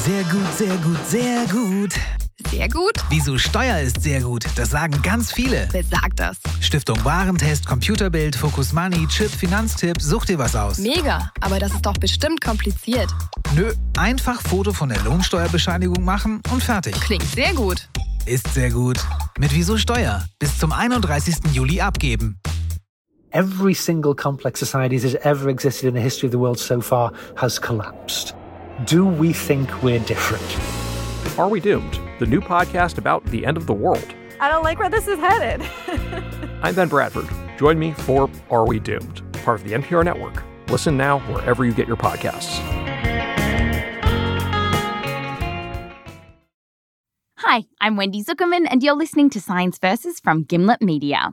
Sehr gut, sehr gut, sehr gut. Sehr gut? Wieso Steuer ist sehr gut, das sagen ganz viele. Wer sagt das? Stiftung Warentest, Computerbild, Focus Money, Chip, Finanztipp, such dir was aus. Mega, aber das ist doch bestimmt kompliziert. Nö, einfach Foto von der Lohnsteuerbescheinigung machen und fertig. Klingt sehr gut. Ist sehr gut. Mit Wieso Steuer. Bis zum 31. Juli abgeben. Every single complex society that has ever existed in the history of the world so far has collapsed. Do we think we're different? Are We Doomed? The new podcast about the end of the world. I don't like where this is headed. I'm Ben Bradford. Join me for Are We Doomed? Part of the NPR network. Listen now wherever you get your podcasts. Hi, I'm Wendy Zuckerman, and you're listening to Science Versus from Gimlet Media.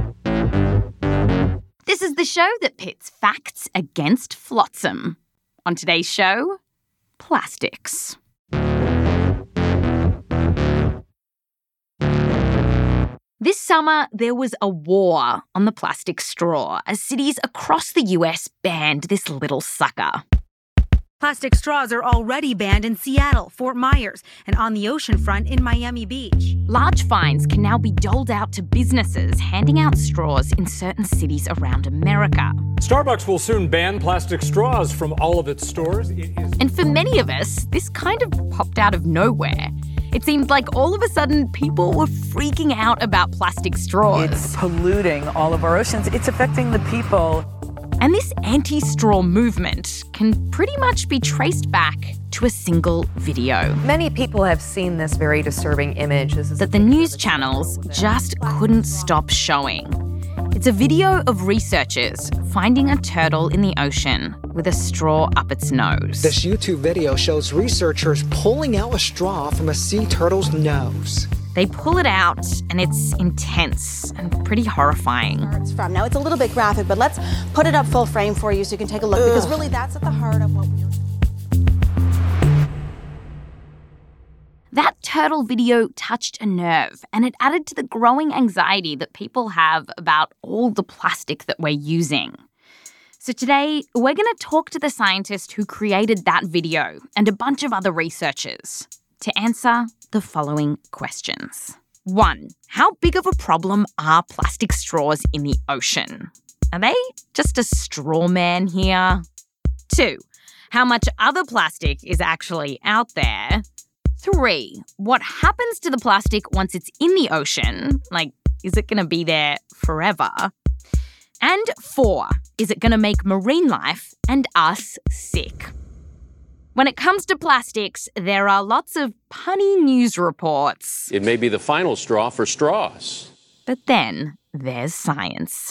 This is the show that pits facts against flotsam. On today's show, plastics. This summer, there was a war on the plastic straw as cities across the US banned this little sucker. Plastic straws are already banned in Seattle, Fort Myers, and on the oceanfront in Miami Beach. Large fines can now be doled out to businesses handing out straws in certain cities around America. Starbucks will soon ban plastic straws from all of its stores. And for many of us, this kind of popped out of nowhere. It seemed like all of a sudden people were freaking out about plastic straws. It's polluting all of our oceans. It's affecting the people. And this anti-straw movement can pretty much be traced back to a single video. Many people have seen this very disturbing image. That the news channels just couldn't stop showing. It's a video of researchers finding a turtle in the ocean with a straw up its nose. This YouTube video shows researchers pulling out a straw from a sea turtle's nose. They pull it out, and it's intense and pretty horrifying. Now, it's a little bit graphic, but let's put it up full frame for you so you can take a look, because really that's at the heart of what we're... That turtle video touched a nerve, and it added to the growing anxiety that people have about all the plastic that we're using. So today, we're going to talk to the scientist who created that video and a bunch of other researchers to answer the following questions. 1. How big of a problem are plastic straws in the ocean? Are they just a straw man here? 2. How much other plastic is actually out there? 3. What happens to the plastic once it's in the ocean? Like, is it going to be there forever? And 4. Is it going to make marine life and us sick? When it comes to plastics, there are lots of punny news reports. It may be the final straw for straws. But then there's science.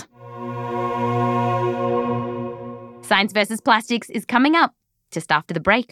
Science versus Plastics is coming up just after the break.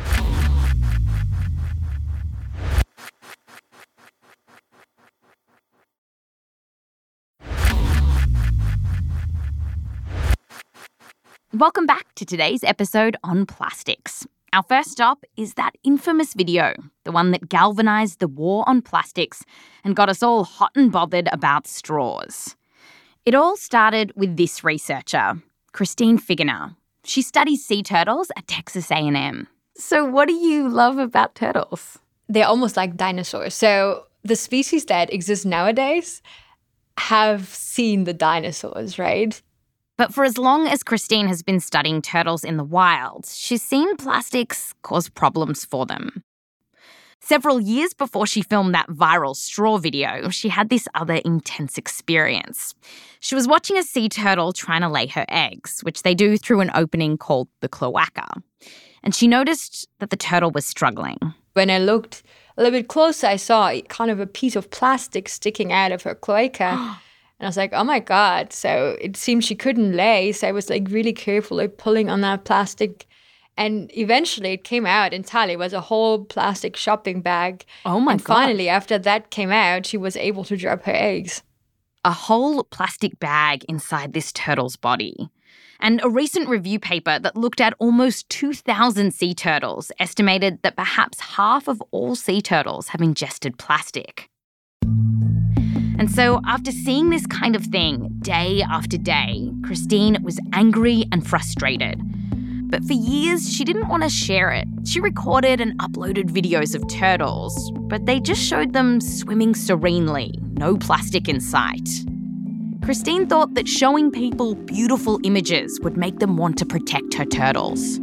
Welcome back to today's episode on plastics. Our first stop is that infamous video, the one that galvanised the war on plastics and got us all hot and bothered about straws. It all started with this researcher, Christine Figuenaar. She studies sea turtles at Texas A&M. So what do you love about turtles? They're almost like dinosaurs. So the species that exist nowadays have seen the dinosaurs, right? But for as long as Christine has been studying turtles in the wild, she's seen plastics cause problems for them. Several years before she filmed that viral straw video, she had this other intense experience. She was watching a sea turtle trying to lay her eggs, which they do through an opening called the cloaca. And she noticed that the turtle was struggling. When I looked a little bit closer, I saw kind of a piece of plastic sticking out of her cloaca. And I was like, oh my God. So it seemed she couldn't lay. So I was like really careful, like pulling on that plastic. And eventually it came out entirely. It was a whole plastic shopping bag. Oh my God. And finally, after that came out, she was able to drop her eggs. A whole plastic bag inside this turtle's body. And a recent review paper that looked at almost 2,000 sea turtles estimated that perhaps half of all sea turtles have ingested plastic. And so after seeing this kind of thing day after day, Christine was angry and frustrated. but for years she didn't want to share it. She recorded and uploaded videos of turtles, but they just showed them swimming serenely, no plastic in sight. Christine thought that showing people beautiful images would make them want to protect her turtles.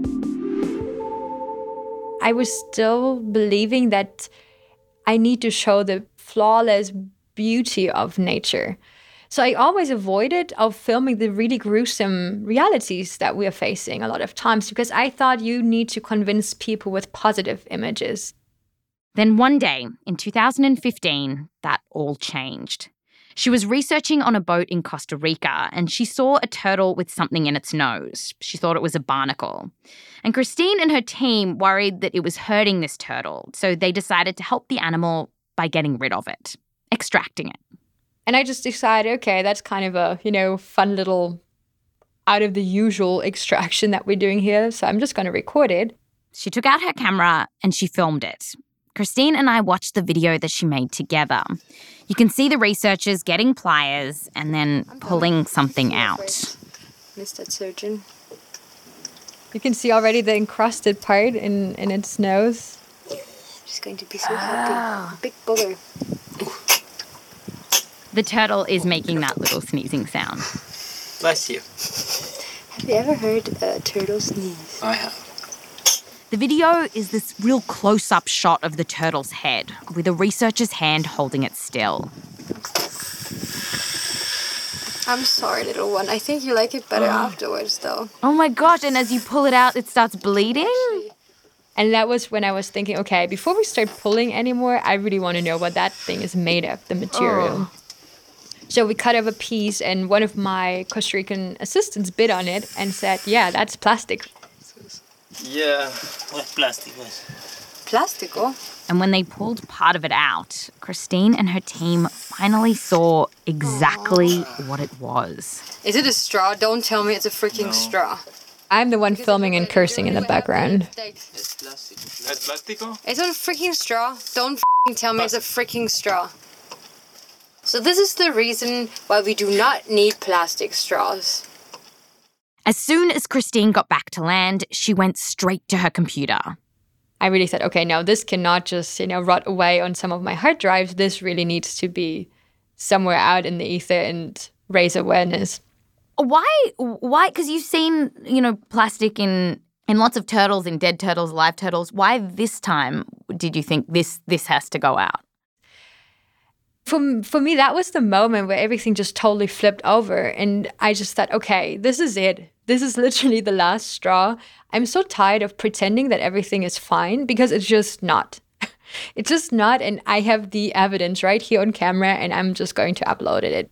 I was still believing that I need to show the flawless beauty of nature. So I always avoided of filming the really gruesome realities that we are facing a lot of times because I thought you need to convince people with positive images. Then one day in 2015, that all changed. She was researching on a boat in Costa Rica and she saw a turtle with something in its nose. She thought it was a barnacle. And Christine and her team worried that it was hurting this turtle, so they decided to help the animal by getting rid of it, extracting it. And I just decided, okay, that's kind of a, fun little out of the usual extraction that we're doing here, so I'm just going to record it. She took out her camera and she filmed it. Christine and I watched the video that she made together. You can see the researchers getting pliers and then pulling something out. Mr. Surgeon. You can see already the encrusted part in its nose. She's going to be so happy. Big booger. The turtle is making that little sneezing sound. Bless you. Have you ever heard a turtle sneeze? I have. The video is this real close-up shot of the turtle's head, with a researcher's hand holding it still. I'm sorry, little one. I think you like it better afterwards, though. Oh my gosh, and as you pull it out, it starts bleeding? And that was when I was thinking, okay, before we start pulling anymore, I really want to know what that thing is made of, the material. So we cut off a piece, and one of my Costa Rican assistants bit on it and said, yeah, that's plastic. Yeah, with plastic. Plastico? And when they pulled part of it out, Christine and her team finally saw exactly what it was. Is it a straw? Don't tell me it's a freaking straw. I'm the one filming and cursing in the background. It's plastic. It's plastico? It's a freaking straw. Don't tell me it's a freaking straw. So this is the reason why we do not need plastic straws. As soon as Christine got back to land, she went straight to her computer. I really said, okay, now this cannot just, rot away on some of my hard drives. This really needs to be somewhere out in the ether and raise awareness. Why? Because you've seen, plastic in lots of turtles, in dead turtles, live turtles. Why this time did you think this has to go out? For me, that was the moment where everything just totally flipped over. And I just thought, okay, this is it. This is literally the last straw. I'm so tired of pretending that everything is fine because it's just not. It's just not. And I have the evidence right here on camera and I'm just going to upload it.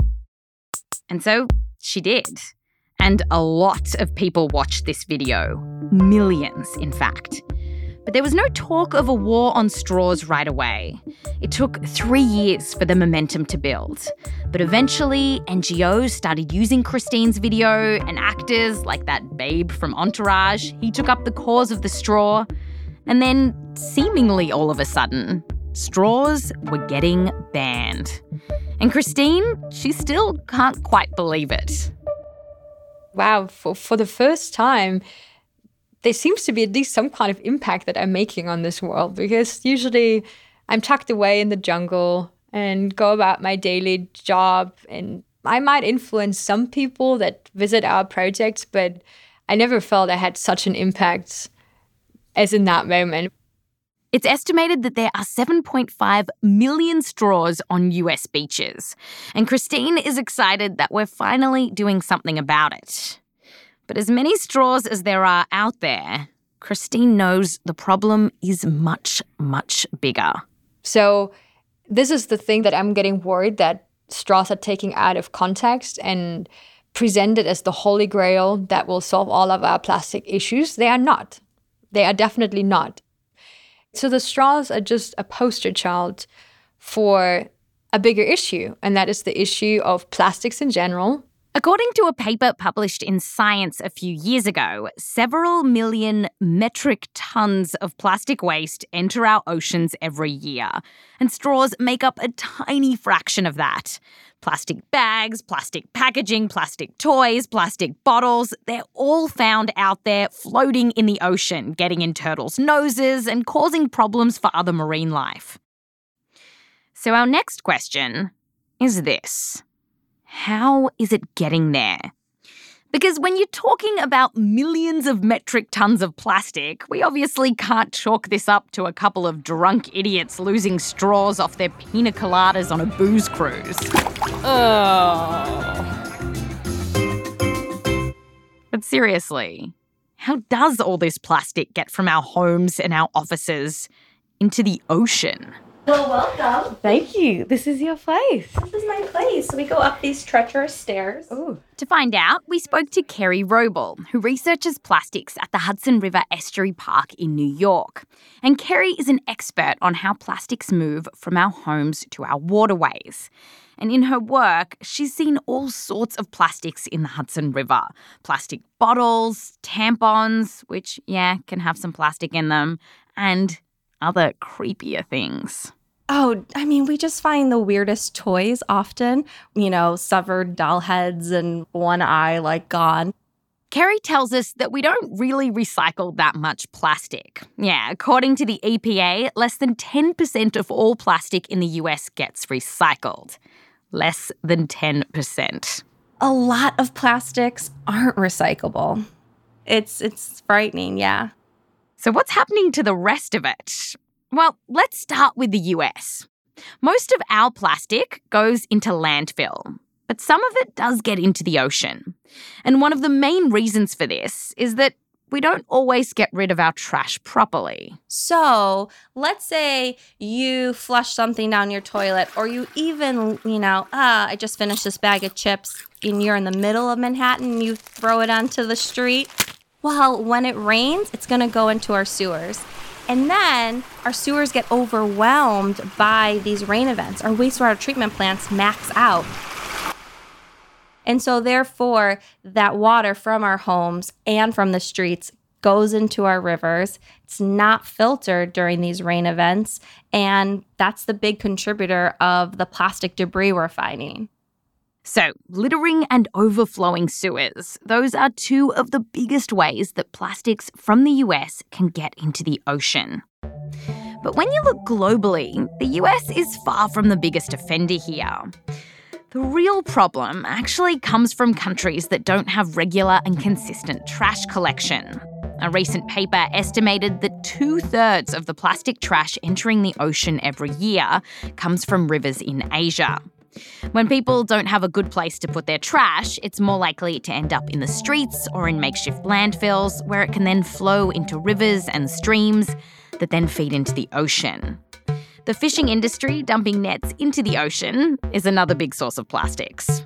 And so she did. And a lot of people watched this video. Millions, in fact. But there was no talk of a war on straws right away. It took 3 years for the momentum to build. But eventually, NGOs started using Christine's video, and actors like that babe from Entourage, he took up the cause of the straw. And then, seemingly all of a sudden, straws were getting banned. And Christine, she still can't quite believe it. Wow, for the first time, there seems to be at least some kind of impact that I'm making on this world, because usually I'm tucked away in the jungle and go about my daily job, and I might influence some people that visit our projects, but I never felt I had such an impact as in that moment. It's estimated that there are 7.5 million straws on US beaches, and Christine is excited that we're finally doing something about it. But as many straws as there are out there, Christine knows the problem is much, much bigger. So this is the thing that I'm getting worried that straws are taken out of context and presented as the holy grail that will solve all of our plastic issues. They are not. They are definitely not. So the straws are just a poster child for a bigger issue, and that is the issue of plastics in general, According to a paper published in Science a few years ago, several million metric tons of plastic waste enter our oceans every year, and straws make up a tiny fraction of that. Plastic bags, plastic packaging, plastic toys, plastic bottles, they're all found out there floating in the ocean, getting in turtles' noses and causing problems for other marine life. So our next question is this. How is it getting there? Because when you're talking about millions of metric tons of plastic, we obviously can't chalk this up to a couple of drunk idiots losing straws off their pina coladas on a booze cruise. But seriously, how does all this plastic get from our homes and our offices into the ocean? Well, welcome. Thank you. This is your place. This is my place. We go up these treacherous stairs. Ooh. To find out, we spoke to Kerry Roble, who researches plastics at the Hudson River Estuary Park in New York. And Kerry is an expert on how plastics move from our homes to our waterways. And in her work, she's seen all sorts of plastics in the Hudson River. Plastic bottles, tampons, which, can have some plastic in them, and other creepier things. Oh, I mean, we just find the weirdest toys often. Severed doll heads and one eye, gone. Kerry tells us that we don't really recycle that much plastic. Yeah, according to the EPA, less than 10% of all plastic in the US gets recycled. Less than 10%. A lot of plastics aren't recyclable. It's frightening, yeah. So what's happening to the rest of it? Well, let's start with the US. Most of our plastic goes into landfill, but some of it does get into the ocean. And one of the main reasons for this is that we don't always get rid of our trash properly. So let's say you flush something down your toilet, or you even, I just finished this bag of chips and you're in the middle of Manhattan and you throw it onto the street. Well, when it rains, it's going to go into our sewers. And then our sewers get overwhelmed by these rain events. Our wastewater treatment plants max out. And so therefore, that water from our homes and from the streets goes into our rivers. It's not filtered during these rain events. And that's the big contributor of the plastic debris we're finding. So, littering and overflowing sewers, those are two of the biggest ways that plastics from the US can get into the ocean. But when you look globally, the US is far from the biggest offender here. The real problem actually comes from countries that don't have regular and consistent trash collection. A recent paper estimated that 2/3 of the plastic trash entering the ocean every year comes from rivers in Asia. When people don't have a good place to put their trash, it's more likely to end up in the streets or in makeshift landfills, where it can then flow into rivers and streams that then feed into the ocean. The fishing industry dumping nets into the ocean is another big source of plastics.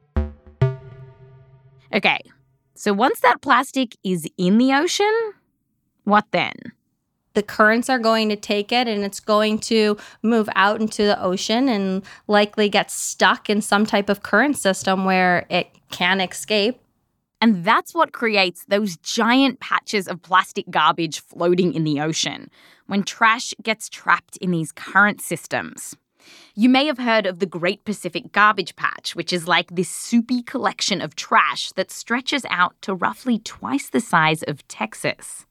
Okay, so once that plastic is in the ocean, what then? The currents are going to take it and it's going to move out into the ocean and likely get stuck in some type of current system where it can't escape. And that's what creates those giant patches of plastic garbage floating in the ocean when trash gets trapped in these current systems. You may have heard of the Great Pacific Garbage Patch, which is like this soupy collection of trash that stretches out to roughly twice the size of Texas.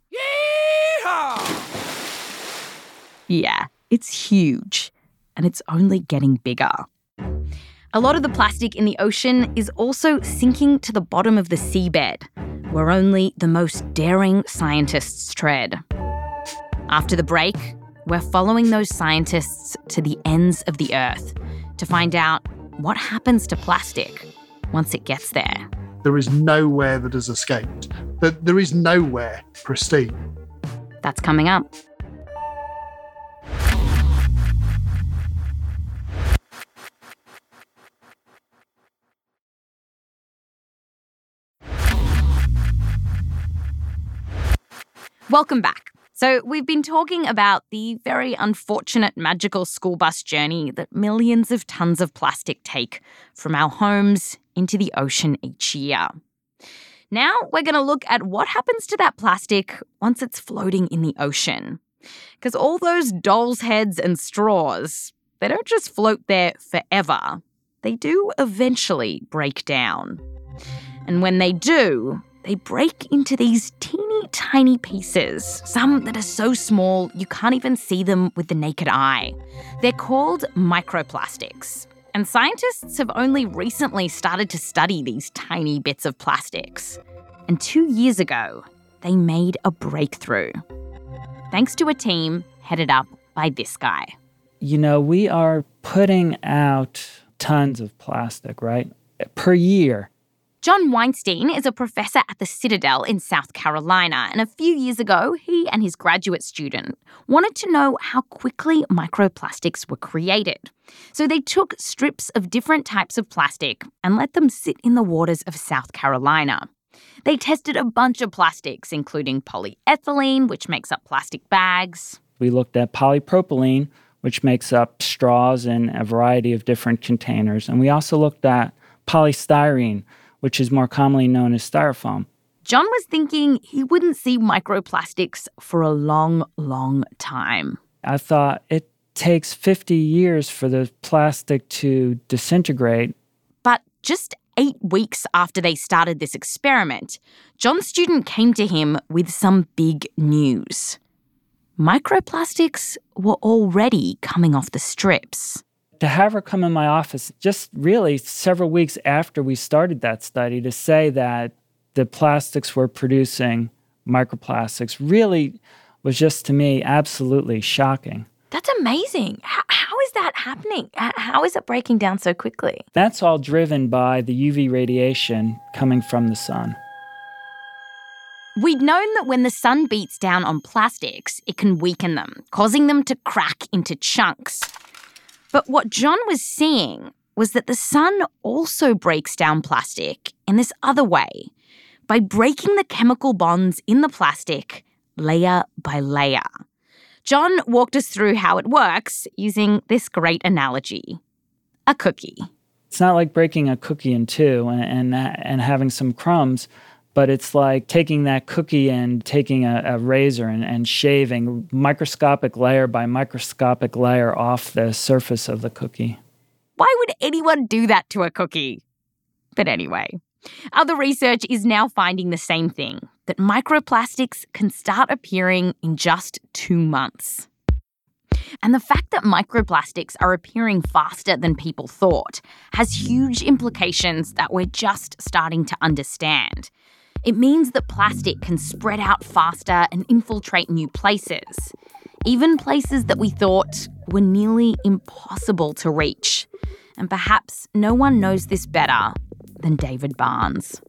Yeah, it's huge, and it's only getting bigger. A lot of the plastic in the ocean is also sinking to the bottom of the seabed, where only the most daring scientists tread. After the break, we're following those scientists to the ends of the earth to find out what happens to plastic once it gets there. There is nowhere that has escaped. There is nowhere pristine. That's coming up. Welcome back. So we've been talking about the very unfortunate magical school bus journey that millions of tons of plastic take from our homes into the ocean each year. Now we're going to look at what happens to that plastic once it's floating in the ocean. Because all those doll's heads and straws, they don't just float there forever. They do eventually break down. And when they do, they break into these teeny tiny pieces, some that are so small you can't even see them with the naked eye. They're called microplastics. And scientists have only recently started to study these tiny bits of plastics. And 2 years ago, they made a breakthrough. Thanks to a team headed up by this guy. You know, we are putting out tons of plastic, right? Per year. John Weinstein is a professor at the Citadel in South Carolina, and a few years ago, he and his graduate student wanted to know how quickly microplastics were created. So they took strips of different types of plastic and let them sit in the waters of South Carolina. They tested a bunch of plastics, including polyethylene, which makes up plastic bags. We looked at polypropylene, which makes up straws in a variety of different containers. And we also looked at polystyrene, which is more commonly known as styrofoam. John was thinking he wouldn't see microplastics for a long, long time. I thought it takes 50 years for the plastic to disintegrate. But just 8 weeks after they started this experiment, John's student came to him with some big news. Microplastics were already coming off the strips. To have her come in my office just really several weeks after we started that study to say that the plastics were producing microplastics really was just, to me, absolutely shocking. That's amazing. How is that happening? How is it breaking down so quickly? That's all driven by the UV radiation coming from the sun. We'd known that when the sun beats down on plastics, it can weaken them, causing them to crack into chunks. But what John was seeing was that the sun also breaks down plastic in this other way, by breaking the chemical bonds in the plastic layer by layer. John walked us through how it works using this great analogy: a cookie. It's not like breaking a cookie in two and having some crumbs, but it's like taking that cookie and taking a razor and shaving microscopic layer by microscopic layer off the surface of the cookie. Why would anyone do that to a cookie? But anyway, other research is now finding the same thing, that microplastics can start appearing in just 2 months. And the fact that microplastics are appearing faster than people thought has huge implications that we're just starting to understand. It means that plastic can spread out faster and infiltrate new places, even places that we thought were nearly impossible to reach. And perhaps no one knows this better than David Barnes.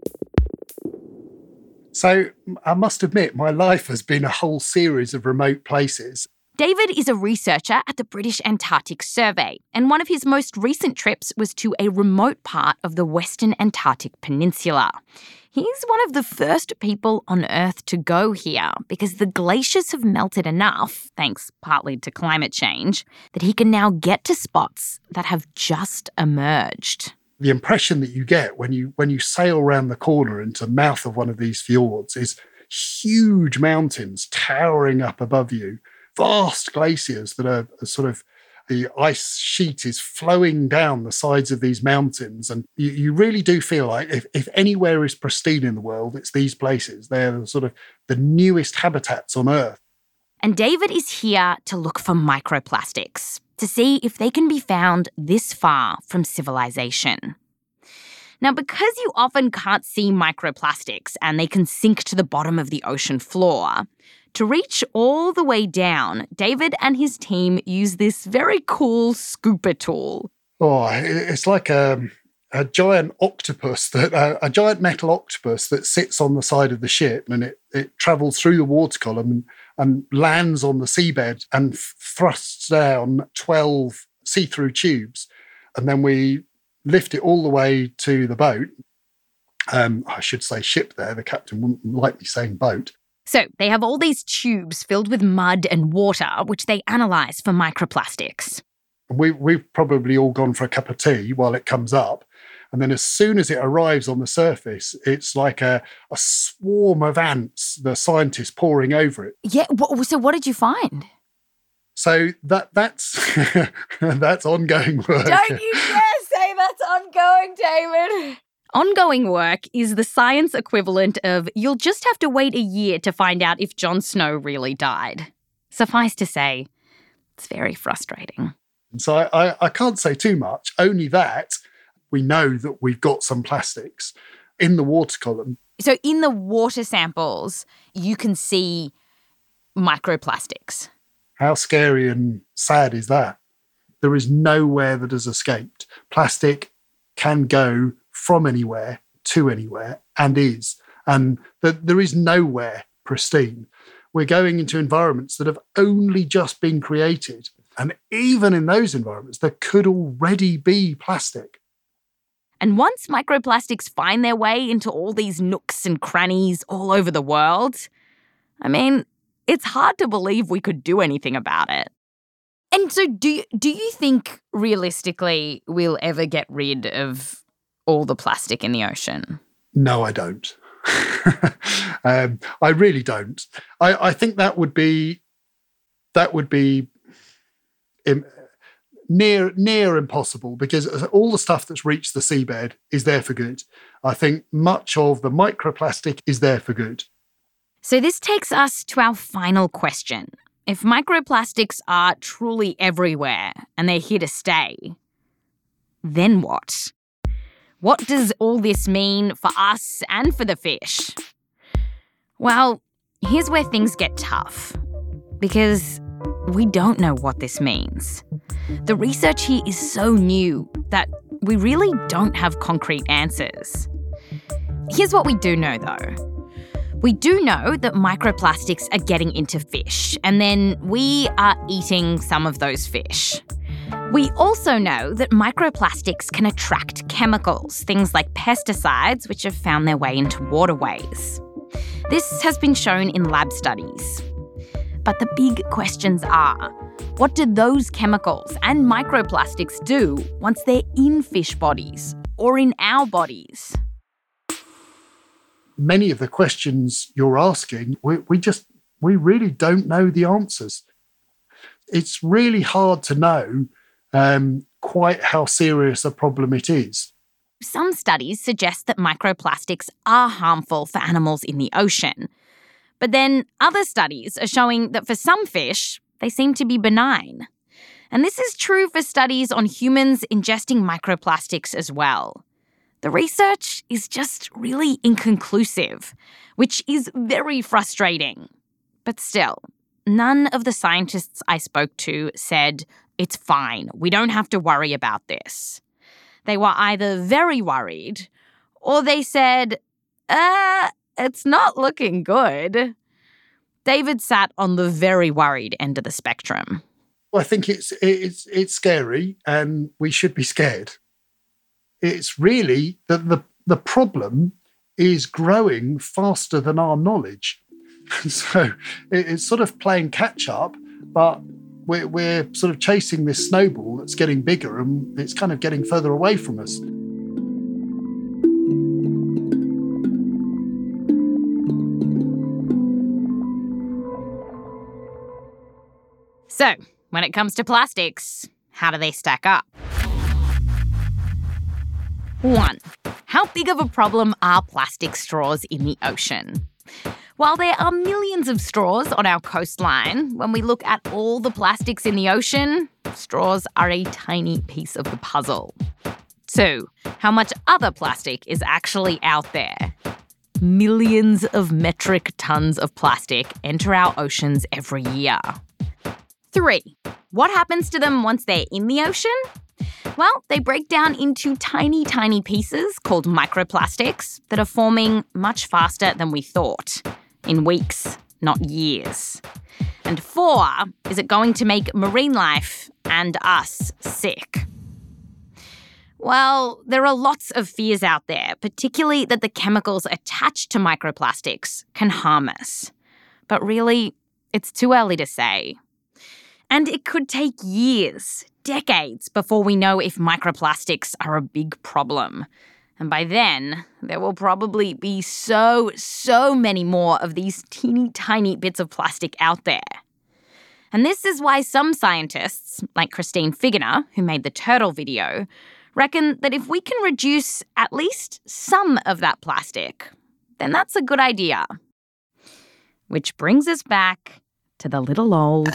So I must admit, my life has been a whole series of remote places. David is a researcher at the British Antarctic Survey, and one of his most recent trips was to a remote part of the Western Antarctic Peninsula. He's one of the first people on Earth to go here because the glaciers have melted enough, thanks partly to climate change, that he can now get to spots that have just emerged. The impression that you get when you sail around the corner into the mouth of one of these fjords is huge mountains towering up above you, vast glaciers that are sort of, the ice sheet is flowing down the sides of these mountains. And you really do feel like if anywhere is pristine in the world, it's these places. They're sort of the newest habitats on Earth. And David is here to look for microplastics, to see if they can be found this far from civilization. Now, because you often can't see microplastics and they can sink to the bottom of the ocean floor, to reach all the way down, David and his team use this very cool scooper tool. Oh, it's like a giant octopus, a giant metal octopus that sits on the side of the ship, and it travels through the water column and lands on the seabed and thrusts down 12 see-through tubes. And then we lift it all the way to the boat. I should say ship there. The captain wouldn't like me saying boat. So they have all these tubes filled with mud and water, which they analyse for microplastics. We've probably all gone for a cup of tea while it comes up. And then as soon as it arrives on the surface, it's like a swarm of ants, the scientists pouring over it. Yeah, so what did you find? So that's that's ongoing work. Don't you dare say that's ongoing, David. Ongoing work is the science equivalent of you'll just have to wait a year to find out if Jon Snow really died. Suffice to say, it's very frustrating. So I can't say too much, only that we know that we've got some plastics in the water column. So in the water samples, you can see microplastics. How scary and sad is that? There is nowhere that has escaped. Plastic can go from anywhere to anywhere and is. And there is nowhere pristine. We're going into environments that have only just been created. And even in those environments, there could already be plastic. And once microplastics find their way into all these nooks and crannies all over the world, I mean, it's hard to believe we could do anything about it. And so do you think, realistically, we'll ever get rid of all the plastic in the ocean? No, I don't. I really don't. I think that would be near impossible, because all the stuff that's reached the seabed is there for good. I think much of the microplastic is there for good. So this takes us to our final question. If microplastics are truly everywhere and they're here to stay, then what? What does all this mean for us and for the fish? Well, here's where things get tough, because we don't know what this means. The research here is so new that we really don't have concrete answers. Here's what we do know, though. We do know that microplastics are getting into fish, and then we are eating some of those fish. We also know that microplastics can attract chemicals, things like pesticides, which have found their way into waterways. This has been shown in lab studies. But the big questions are, what do those chemicals and microplastics do once they're in fish bodies or in our bodies? Many of the questions you're asking, we really don't know the answers. It's really hard to know quite how serious a problem it is. Some studies suggest that microplastics are harmful for animals in the ocean. But then other studies are showing that for some fish, they seem to be benign. And this is true for studies on humans ingesting microplastics as well. The research is just really inconclusive, which is very frustrating. But still, none of the scientists I spoke to said, it's fine, we don't have to worry about this. They were either very worried, or they said, it's not looking good. David sat on the very worried end of the spectrum. Well, I think it's scary, and we should be scared. It's really that the problem is growing faster than our knowledge. So it's sort of playing catch up, but we're sort of chasing this snowball that's getting bigger, and it's kind of getting further away from us. So, when it comes to plastics, how do they stack up? 1. How big of a problem are plastic straws in the ocean? While there are millions of straws on our coastline, when we look at all the plastics in the ocean, straws are a tiny piece of the puzzle. 2. How much other plastic is actually out there? Millions of metric tons of plastic enter our oceans every year. 3. What happens to them once they're in the ocean? Well, they break down into tiny, tiny pieces called microplastics that are forming much faster than we thought, in weeks, not years. And 4, is it going to make marine life and us sick? Well, there are lots of fears out there, particularly that the chemicals attached to microplastics can harm us. But really, it's too early to say. And it could take years, decades, before we know if microplastics are a big problem. And by then, there will probably be so many more of these teeny tiny bits of plastic out there. And this is why some scientists, like Christine Figuner, who made the turtle video, reckon that if we can reduce at least some of that plastic, then that's a good idea. Which brings us back to the little old...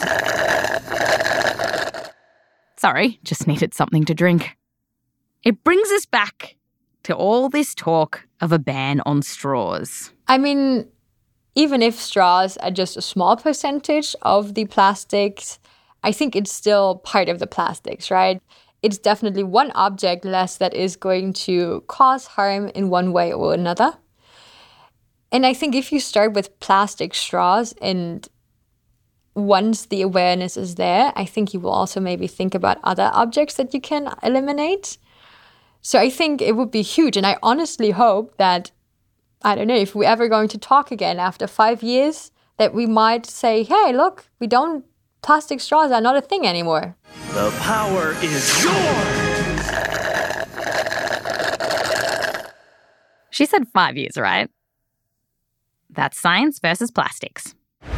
Sorry, just needed something to drink. It brings us back to all this talk of a ban on straws. I mean, even if straws are just a small percentage of the plastics, I think it's still part of the plastics, right? It's definitely one object less that is going to cause harm in one way or another. And I think if you start with plastic straws, and once the awareness is there, I think you will also maybe think about other objects that you can eliminate. So I think it would be huge. And I honestly hope that, I don't know, if we're ever going to talk again after 5 years, that we might say, hey, look, plastic straws are not a thing anymore. The power is yours! She said 5 years, right? That's Science versus Plastics.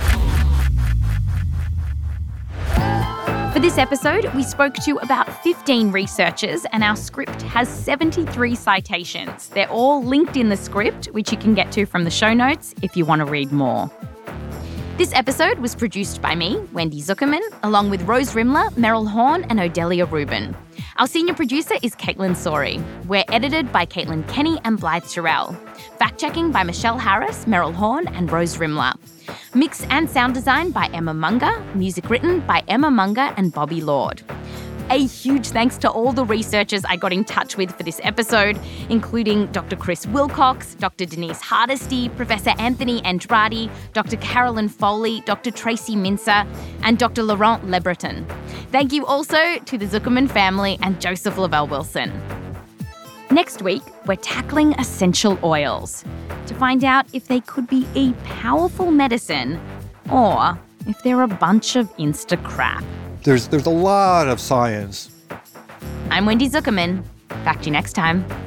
For this episode, we spoke to about 15 researchers, and our script has 73 citations. They're all linked in the script, which you can get to from the show notes if you want to read more. This episode was produced by me, Wendy Zuckerman, along with Rose Rimler, Meryl Horn, and Odelia Rubin. Our senior producer is Caitlin Sori. We're edited by Caitlin Kenny and Blythe Terrell. Fact-checking by Michelle Harris, Meryl Horn, and Rose Rimler. Mix and sound design by Emma Munger. Music written by Emma Munger and Bobby Lord. A huge thanks to all the researchers I got in touch with for this episode, including Dr. Chris Wilcox, Dr. Denise Hardesty, Professor Anthony Andrade, Dr. Carolyn Foley, Dr. Tracy Mincer, and Dr. Laurent Lebreton. Thank you also to the Zuckerman family and Joseph Lavelle Wilson. Next week, we're tackling essential oils to find out if they could be a powerful medicine or if they're a bunch of Insta crap. There's a lot of science. I'm Wendy Zuckerman. Back to you next time.